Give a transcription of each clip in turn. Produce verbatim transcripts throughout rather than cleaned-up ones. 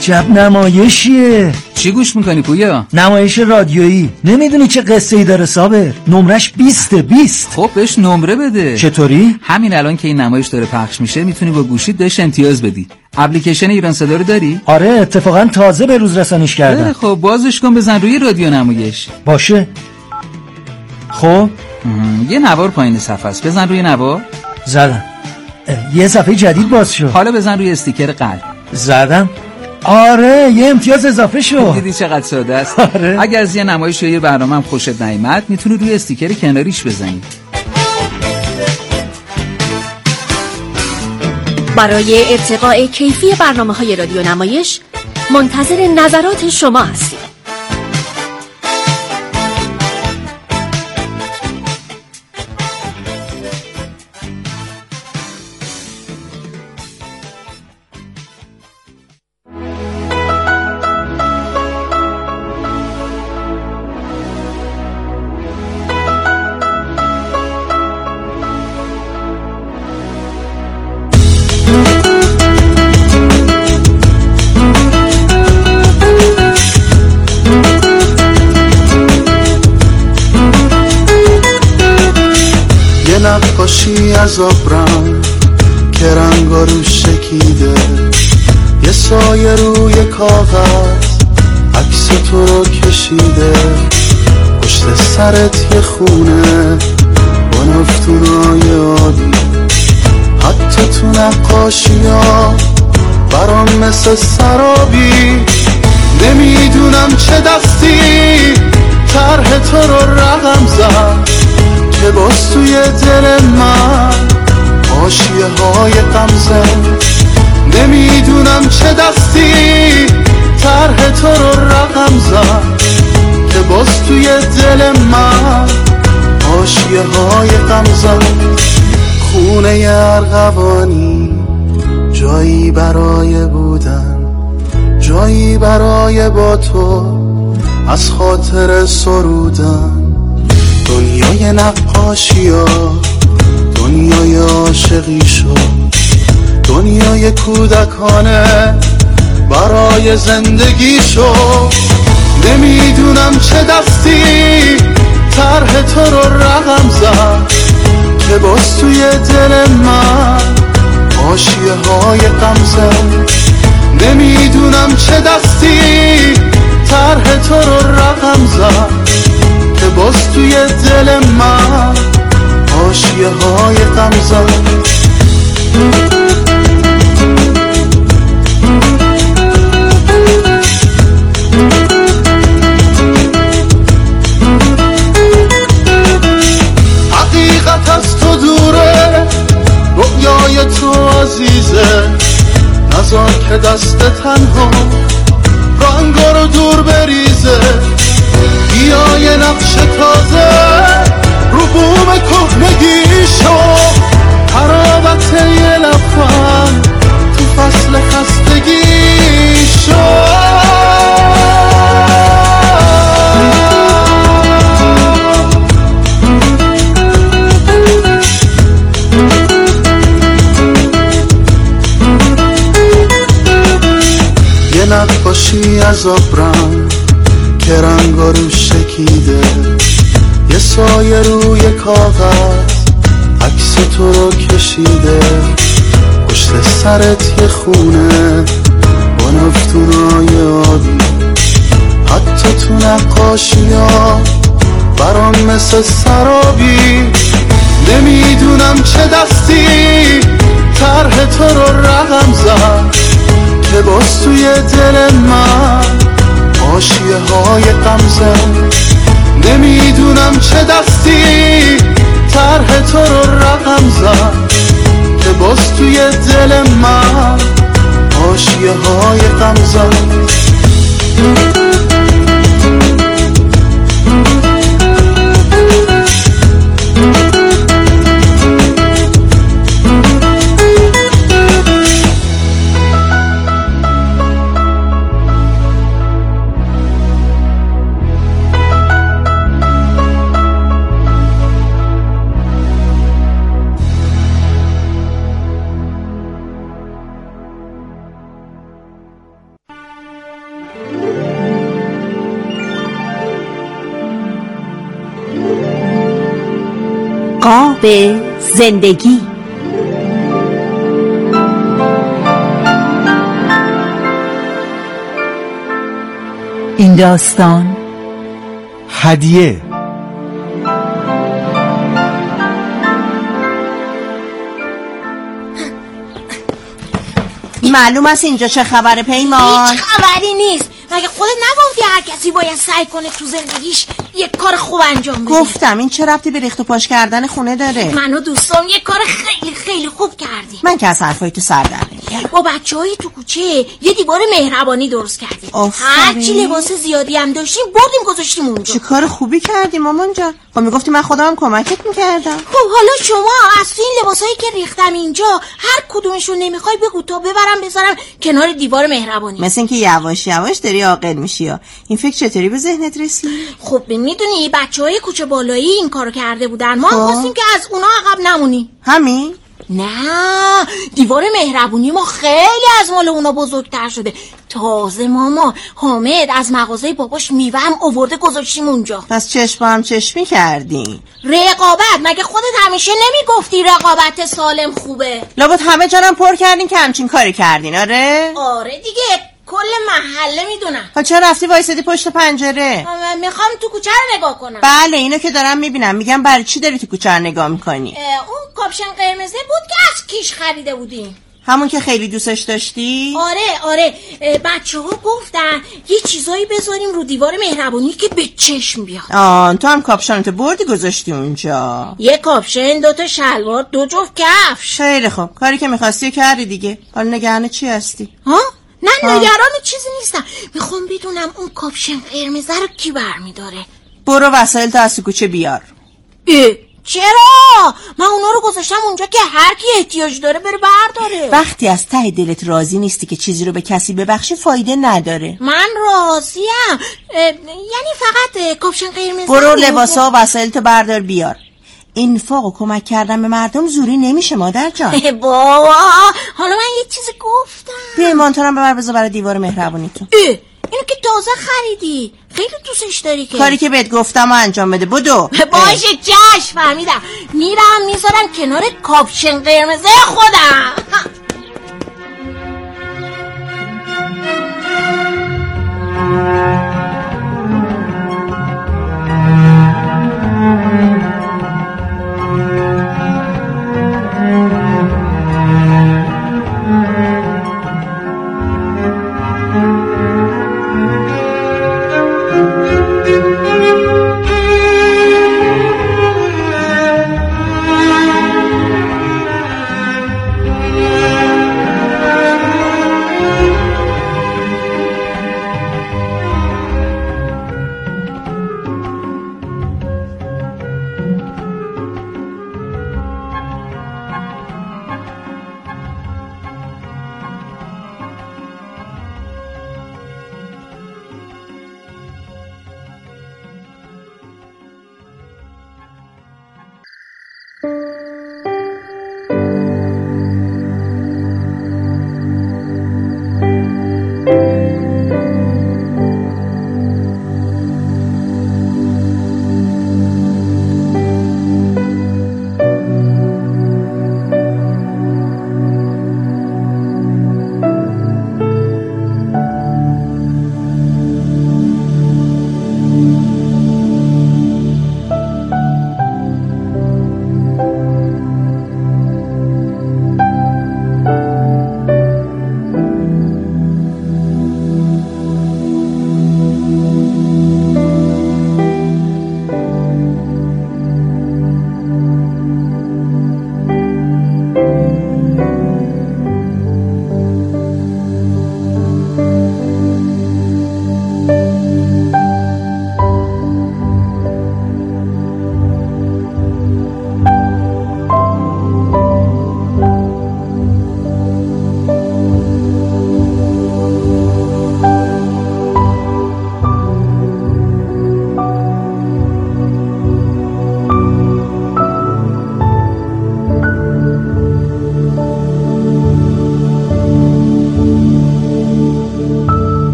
عجب نمایشیه. چی گوش میکنی پویا؟ نمایش رادیویی. نمیدونی چه قصه ای داره صابر؟ نمرش بیسته بیست. خب بهش نمره بده. چطوری؟ همین الان که این نمایش داره پخش میشه میتونی با گوشیت بهش امتیاز بدی. اپلیکیشن ایران صدا رو داری؟ آره اتفاقا تازه به روز رسانیش کردم. خب بازش کن بزن روی رادیو نمایش. باشه. خب یه نوار پایین صفحه است، بزن روی نوار. زدم. یه صفحه جدید باز شد. حالا بزن روی استیکر قلب. زدم. آره یه امتیاز اضافه شد. دیدی چقدر ساده است؟ آره. اگر از یه نمایش یا یه برنامه هم خوشت نیامد میتونی روی استیکر کناریش بزنی. برای ارتقاء کیفی برنامه‌های رادیو نمایش منتظر نظرات شما هستیم. نقاشی از آبرنگ که رنگا رو شکیده، یه سایه روی کاغذ عکس تو رو کشیده، پشت سرت یه خونه با نفتونای آبی، حتی تو نقاشی ها برام مثل سرابی. نمیدونم چه دستی طرح تو رو رقم زد که باز توی دل من حاشیه های غمزه. نمیدونم چه دستی طرح تو رو رقم زد که باز توی دل من حاشیه های غمزه. خونه ارغوانی جایی برای بودن، جایی برای با تو از خاطر سرودن. دنیای نقاشی ها دنیای عاشقی شد، دنیای کودکانه برای زندگی شد. نمیدونم چه دستی طرح تو رو رقم زد که باز توی دل من حاشیه های غمزه. نمیدونم چه دستی طرح تو رو رقم زد که باز توی دل من حاشیه های غمزه. حقیقت از تو دوره، رویای تو عزیزه، نذار که دست تنها رنگا رو دور بریزه. بیا یه نقش تازه رو بوم کهنگی شو، حرارت یه لبخند تو فصل خستگی شو. یه نقاشی از آبرنگ که رنگا رو شکیده، یه سایه روی کاغذ عکس تو رو کشیده، پشت سرت یه خونه با نفتونای آبی، حتی تو نقاشی ها برام مثل سرابی. نمیدونم چه دستی طرح تو رو رقم زد که باز توی دل من حاشیه های غمزه. نمیدونم چه دستی طرح تو رو رقم زد که باز توی دل من حاشیه های غمزه. قاب زندگی. این داستان هدیه. معلوم است اینجا چه خبره پیمان؟ هیچ خبری نیست. مگه خودت نگفتی هر کسی باید سعی کنه تو زندگیش یک کار خوب انجام بده؟ گفتم این چه ربطی به ریخت و پاش کردن خونه داره؟ من و دوستام یک کار خیلی خیلی خوب کردیم. من که از حرفای تو سر در نمیارم. با بچه‌های تو کوچه یه دیوار مهربانی درست کردیم. هرچی لباس زیادی هم داشتیم بردیم گذاشتیم اونجا. چه کار خوبی کردی مامان جان. خب میگفتی من خودم کمکت میکردم. خب حالا شما از این لباسایی که ریختم اینجا هر کدومشون نمیخوای بگو تا ببرم بذارم کنار دیوار مهربانی. مثل اینکه یواش یواش داری عاقل میشی. یا این فکر چطوری به ذهنت رسید؟ خب میدونی بچهای کوچه بالایی این کارو کرده بودن. ما هم خواستیم که از اونا عقب نمونیم. همین؟ نه، دیوار مهربونی ما خیلی از مال اونا بزرگتر شده. تازه ماما حامد از مغازه باباش میوه هم آورده گذاشتیم اونجا. پس چشم با هم چشمی کردی. رقابت مگه خودت همیشه نمیگفتی رقابت سالم خوبه؟ لابد همه جانم پر کردین که همچین کاری کردین. آره؟ آره دیگه، کل محله میدونم. ها چرا رفتی وایسادی پشت پنجره؟ میخوام تو کوچه رو نگاه کنم. بله اینو که دارم میبینم. میگم برای چی داری تو کوچه رو نگاه میکنی؟ اون کاپشن قرمزه بود که از کیش خریده بودیم. همون که خیلی دوستش داشتی؟ آره آره. بچه ها گفتن یه چیزایی بذاریم رو دیوار مهربانی که به چشم بیاد. آن تو هم کاپشنتو بردی گذاشتی اونجا؟ یه کاپشن، دوتا شلوار، دو جفت کفش. خیلی خوب، کاری که میخواستی کردی دیگه. حالا نگران چی هستی؟ ها؟ نه نگران چیزی نیستم. میخوام بدونم اون کاپشن قرمزه رو کی برمیداره. برو وسایل تا از کوچه بیار. اه چرا؟ من اونا رو گذاشتم اونجا که هر کی احتیاج داره بره برداره. وقتی از ته دلت راضی نیستی که چیزی رو به کسی ببخشی فایده نداره. من راضیم، یعنی فقط کاپشن قرمز. برو لباسا و وسایلتو بردار بیار. انفاق و کمک کردن به مردم زوری نمیشه مادر جان. بابا حالا من یه چیزی گفتم. پیمان تو رو ببر بذار برای دیوار مهربونیتون. اینو که تازه خریدی، خیلی دوستش داری که. کاری که بهت گفتم و انجام بده. بدو. باشه چشم، فهمیدم. میرم میذارم کنار کاپشن قرمزه خودم.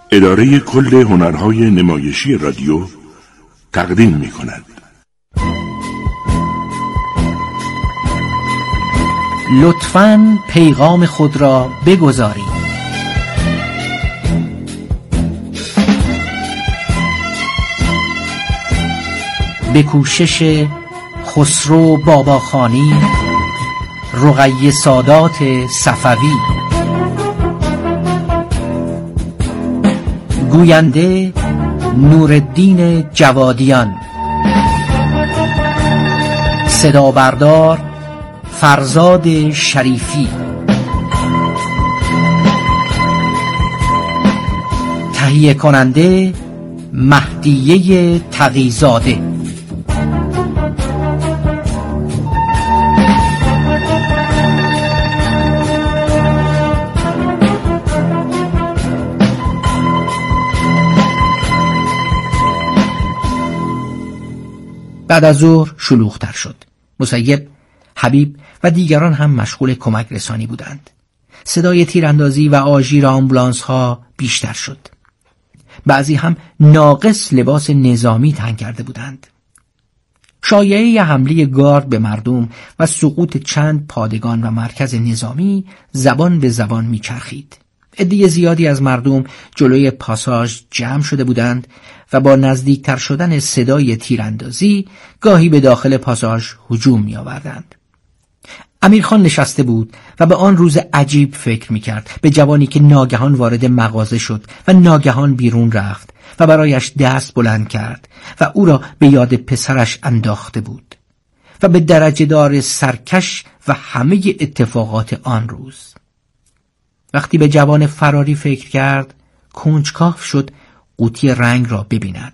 اداره کل هنرهای نمایشی رادیو تقدیم می کند. لطفاً پیغام خود را بگذارید. به کوشش خسرو باباخانی، رقیه سادات صفوی. گوینده نورالدین جوادیان. صدا بردار فرزاد شریفی. تهیه کننده مهدیه تقی‌زاده. بعد از ظهر شلوغ‌تر شد. مسیب، حبیب و دیگران هم مشغول کمک رسانی بودند. صدای تیراندازی و آژیر آمبولانس ها بیشتر شد. بعضی هم ناقص لباس نظامی تن کرده بودند. شایعه حمله گارد به مردم و سقوط چند پادگان و مرکز نظامی زبان به زبان میچرخید. عده زیادی از مردم جلوی پاساژ جمع شده بودند و با نزدیکتر شدن صدای تیراندازی گاهی به داخل پاساژ هجوم می آوردند. امیرخان نشسته بود و به آن روز عجیب فکر می کرد، به جوانی که ناگهان وارد مغازه شد و ناگهان بیرون رفت و برایش دست بلند کرد و او را به یاد پسرش انداخته بود و به درجه دار سرکش و همه اتفاقات آن روز. وقتی به جوان فراری فکر کرد، کنجکاو شد قوطی رنگ را ببیند.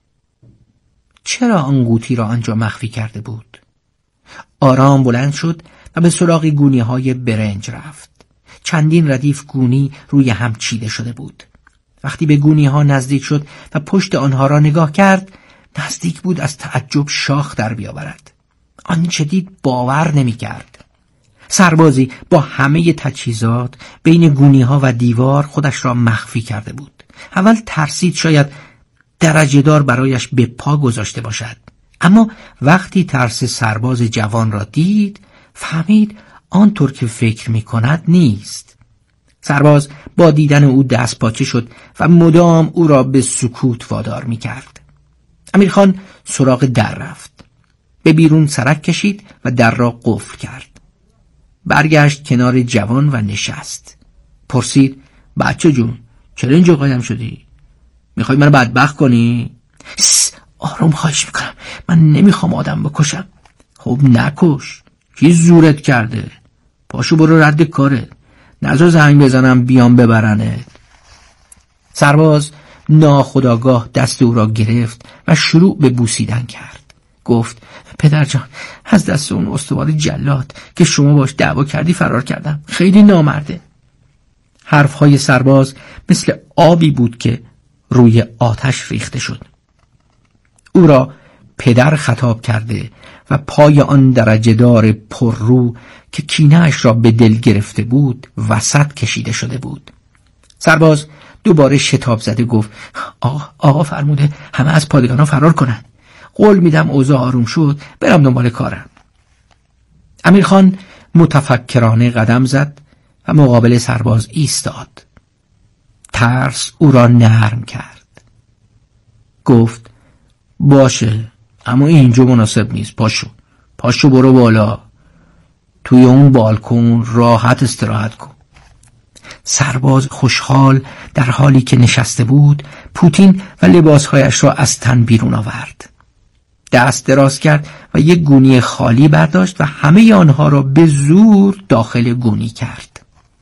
چرا آن قوطی را آنجا مخفی کرده بود؟ آرام بلند شد و به سراغ گونی‌های برنج رفت. چندین ردیف گونی روی هم چیده شده بود. وقتی به گونی‌ها نزدیک شد و پشت آنها را نگاه کرد، نزدیک بود از تعجب شاخ در بیاورد. آنچه دید باور نمی‌کرد. سربازی با همه تجهیزات بین گونی‌ها و دیوار خودش را مخفی کرده بود. اول ترسید شاید درجه دار برایش به پا گذاشته باشد، اما وقتی ترس سرباز جوان را دید فهمید آنطور که فکر می کند نیست. سرباز با دیدن او دست پاچه شد و مدام او را به سکوت وادار می کرد. امیرخان سراغ در رفت، به بیرون سرک کشید و در را قفل کرد. برگشت کنار جوان و نشست. پرسید: بچه جون، چرا اینجا قایم شدی؟ میخوای منو بدبخت کنی؟ آروم خواهش میکنم، من نمیخوام آدم بکشم. خب نکش، کی زورت کرده؟ پاشو برو رد کارت، نذار زنگ بزنم بیام ببرنت. سرباز ناخودآگاه دست او را گرفت و شروع به بوسیدن کرد. گفت: پدر جان، از دست اون استوار جلاد که شما باش دعوا کردی فرار کردم. خیلی نامرده. حرفهای سرباز مثل آبی بود که روی آتش ریخته شد. او را پدر خطاب کرده و پای آن درجه دار پر رو که کینه‌اش را به دل گرفته بود وسط کشیده شده بود. سرباز دوباره شتاب زده گفت: آقا, آقا فرموده همه از پادگانا فرار کنند. قول میدم اوضاع آروم شد برم دنبال کارم. امیرخان متفکرانه قدم زد و مقابل سرباز ایستاد. ترس او را نرم کرد. گفت: باشه، اما اینجا مناسب نیست. پاشو پاشو برو بالا، توی اون بالکن راحت استراحت کن. سرباز خوشحال در حالی که نشسته بود پوتین و لباسهایش را از تن بیرون آورد. دست دراز کرد و یک گونی خالی برداشت و همه آنها را به زور داخل گونی کرد.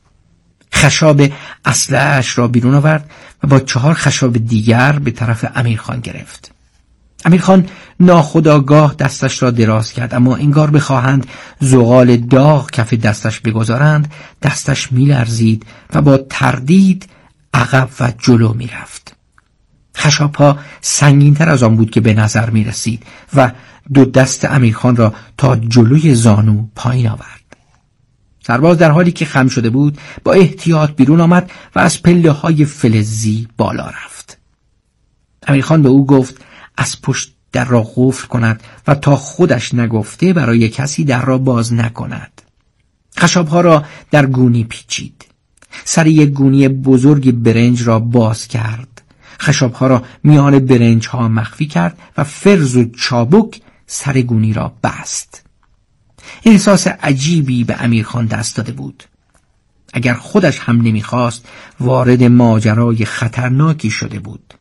خشاب اسلحه‌اش را بیرون آورد و با چهار خشاب دیگر به طرف امیرخان گرفت. امیرخان ناخودآگاه دستش را دراز کرد، اما انگار بخواهند زغال داغ کف دستش بگذارند دستش می‌لرزید و با تردید عقب و جلو می‌رفت. خشاب‌ها سنگین‌تر از آن بود که به نظر می‌رسید و دو دست امیرخان را تا جلوی زانو پایین آورد. سرباز در حالی که خم شده بود با احتیاط بیرون آمد و از پله های فلزی بالا رفت. امیرخان به او گفت از پشت در را قفل کند و تا خودش نگفته برای کسی در را باز نکند. خشابها را در گونی پیچید. سر یک گونی بزرگ برنج را باز کرد. خشابها را میان برنج ها مخفی کرد و فرز و چابک سر گونی را بست. احساس عجیبی به امیرخان دست داده بود. اگر خودش هم نمیخواست وارد ماجرای خطرناکی شده بود.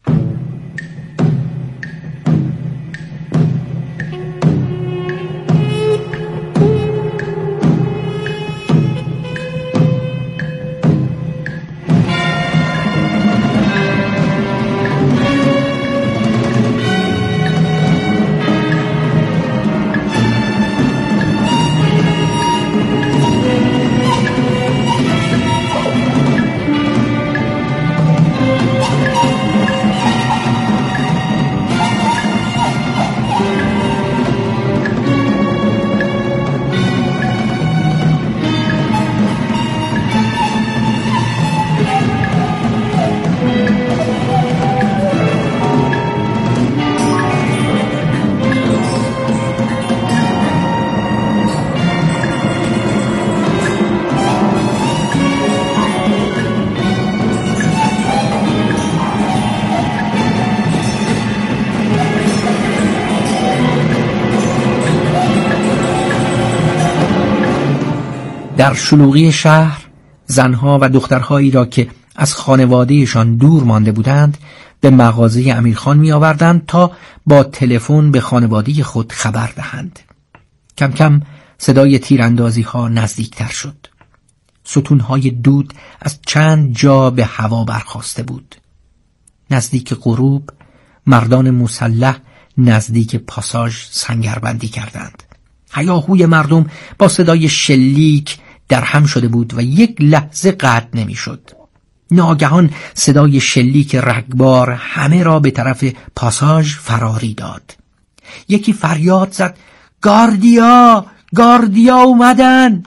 در شلوغی شهر زنها و دخترهایی را که از خانوادهشان دور مانده بودند به مغازه امیرخان می آوردند تا با تلفن به خانواده خود خبر دهند. کم کم صدای تیراندازی ها نزدیکتر شد. ستونهای دود از چند جا به هوا برخاسته بود. نزدیک غروب مردان مسلح نزدیک پاساژ سنگربندی کردند. هیاهوی مردم با صدای شلیک در هم شده بود و یک لحظه قطع نمی شد. ناگهان صدای شلیک رگبار همه را به طرف پاساژ فراری داد. یکی فریاد زد گاردیا! گاردیا اومدن!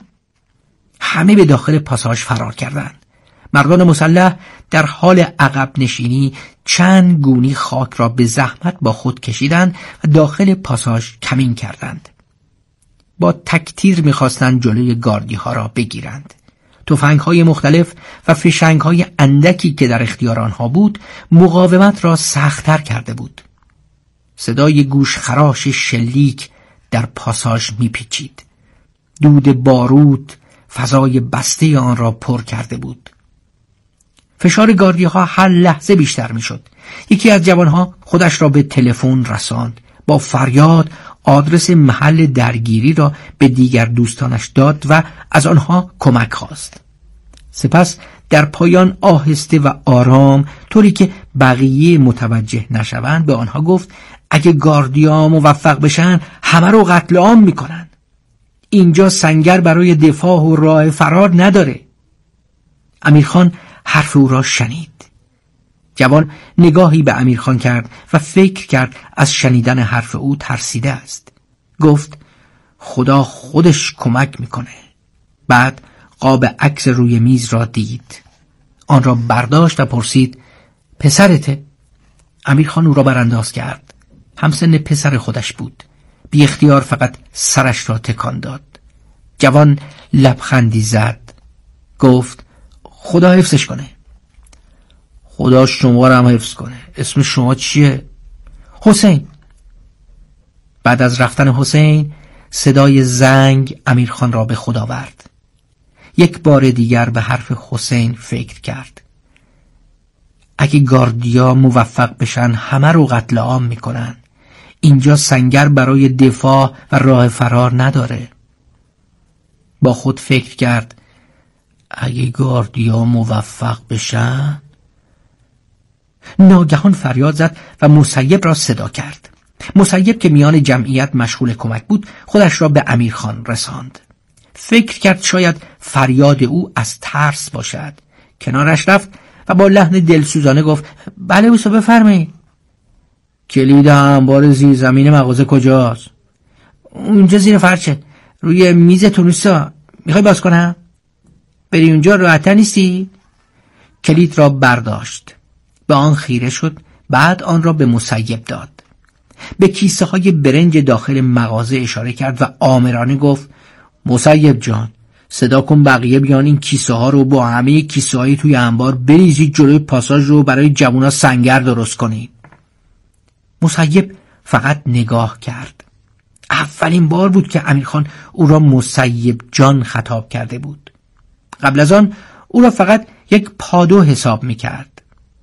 همه به داخل پاساژ فرار کردند. مردان مسلح در حال عقب نشینی چند گونی خاک را به زحمت با خود کشیدند و داخل پاساژ کمین کردند. با تکتیر می‌خواستند جلوی گاردی ها را بگیرند. تفنگ‌های مختلف و فشنگ‌های اندکی که در اختیار آنها بود مقاومت را سخت‌تر کرده بود. صدای گوش خراش شلیک در پاساژ می‌پیچید. دود بارود فضای بسته آن را پر کرده بود. فشار گاردی ها هر لحظه بیشتر می‌شد. یکی از جوانها خودش را به تلفن رساند. با فریاد آدرس محل درگیری را به دیگر دوستانش داد و از آنها کمک خواست. سپس در پایان آهسته و آرام طوری که بقیه متوجه نشوند به آنها گفت اگه گاردیا موفق بشن همه رو قتل عام میکنن. اینجا سنگر برای دفاع و راه فرار نداره. امیرخان حرف او را شنید. جوان نگاهی به امیرخان کرد و فکر کرد از شنیدن حرف او ترسیده است. گفت خدا خودش کمک میکنه. بعد قاب عکس روی میز را دید. آن را برداشت و پرسید پسرته؟ امیرخان او را برانداز کرد. همسن پسر خودش بود. بی اختیار فقط سرش را تکان داد. جوان لبخندی زد. گفت خدا حفظش کنه. خدا شما را هم حفظ کنه. اسم شما چیه؟ حسین. بعد از رفتن حسین صدای زنگ امیرخان را به خود آورد. یک بار دیگر به حرف حسین فکر کرد. اگه گاردیا موفق بشن همه رو قتل عام میکنن. اینجا سنگر برای دفاع و راه فرار نداره. با خود فکر کرد اگه گاردیا موفق بشن. ناگهان فریاد زد و مسیب را صدا کرد. مسیب که میان جمعیت مشغول کمک بود خودش را به امیرخان رساند. فکر کرد شاید فریاد او از ترس باشد. کنارش رفت و با لحن دلسوزانه گفت بله اوستا بفرمایید. کلید انبار زیر زمین مغازه کجاست؟ اونجا زیر فرشه روی میز تونستا. میخوای باز کنم؟ بری اونجا راحت‌تر نیستی؟ کلید را برداشت، به آن خیره شد، بعد آن را به مسیب داد. به کیسه های برنج داخل مغازه اشاره کرد و آمرانه گفت مسیب جان، صدا کن بقیه بیان این کیسه ها رو با همه کیسه هایی توی انبار بریزید جلوی پاساژ رو برای جوونا سنگر درست کنید. مسیب فقط نگاه کرد. اولین بار بود که امیرخان او را مسیب جان خطاب کرده بود. قبل از آن او را فقط یک پادو حساب میکرد.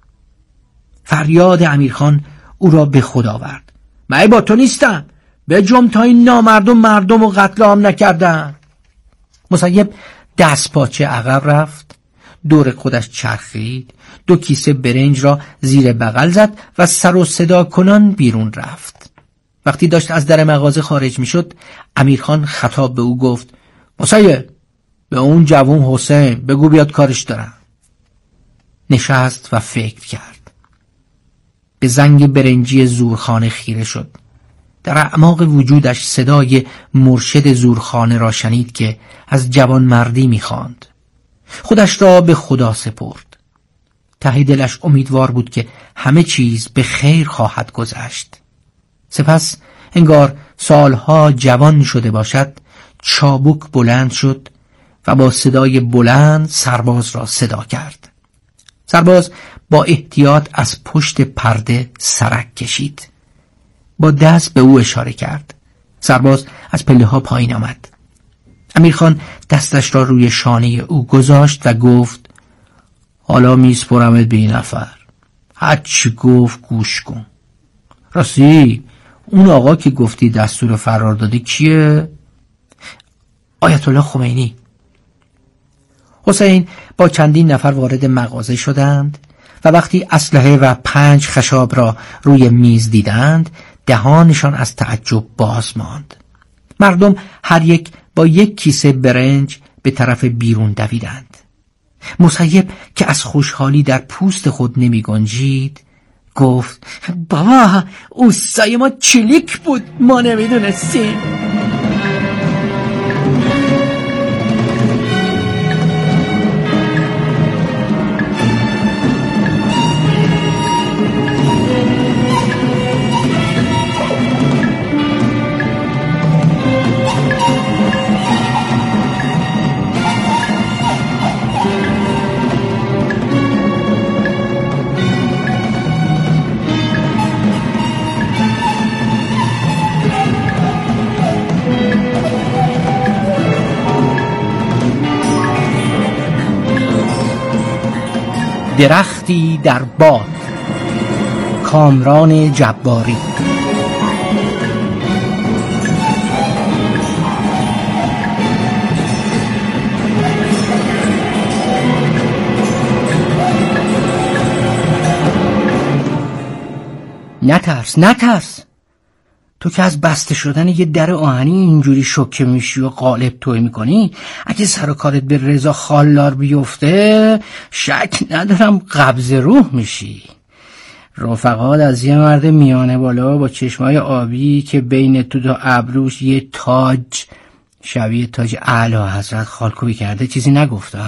فریاد امیرخان او را به خود آورد. من با تو نیستم، به جم تا این نامردم مردم و قتل عام نکردن. مسیب دست پاچه عقب رفت، دور خودش چرخید، دو کیسه برنج را زیر بغل زد و سر و صدا کنان بیرون رفت. وقتی داشت از در مغازه خارج می شد، امیرخان خطاب به او گفت مسیب، به اون جوون حسین بگو بیاد کارش دارم. نشست و فکر کرد. به زنگ برنجی زورخانه خیره شد. در اعماق وجودش صدای مرشد زورخانه را شنید که از جوان مردی می خواند. خودش را به خدا سپرد. ته دلش امیدوار بود که همه چیز به خیر خواهد گذشت. سپس انگار سالها جوان شده باشد، چابک بلند شد و با صدای بلند سرباز را صدا کرد. سرباز با احتیاط از پشت پرده سرک کشید. با دست به او اشاره کرد. سرباز از پله ها پایین آمد. امیرخان دستش را روی شانه او گذاشت و گفت حالا میسپرمت به این نفر، هر چی گفت گوش کن. راستی اون آقا که گفتی دستور فرار دادی کیه؟ آیت الله خمینی. حسین با چندین نفر وارد مغازه شدند و وقتی اسلحه و پنج خشاب را روی میز دیدند، دهانشان از تعجب باز ماند. مردم هر یک با یک کیسه برنج به طرف بیرون دویدند. مسیب که از خوشحالی در پوست خود نمی گنجید گفت بابا اوستای ما چلیک بود، ما نمیدونستیم. درختی در باد، کامران جباری. نترس نترس، تو که از بسته شدن یه در آهنی اینجوری شوکه میشی و قالب توی میکنی، اگه سر و کارت به رضا خالدار بیفته شک ندارم قبض روح میشی. رفقات از یه مرد میانه بالا با چشمای آبی که بین تو دو ابروش یه تاج شبیه تاج اعلی حضرت خالکوبی کرده چیزی نگفته؟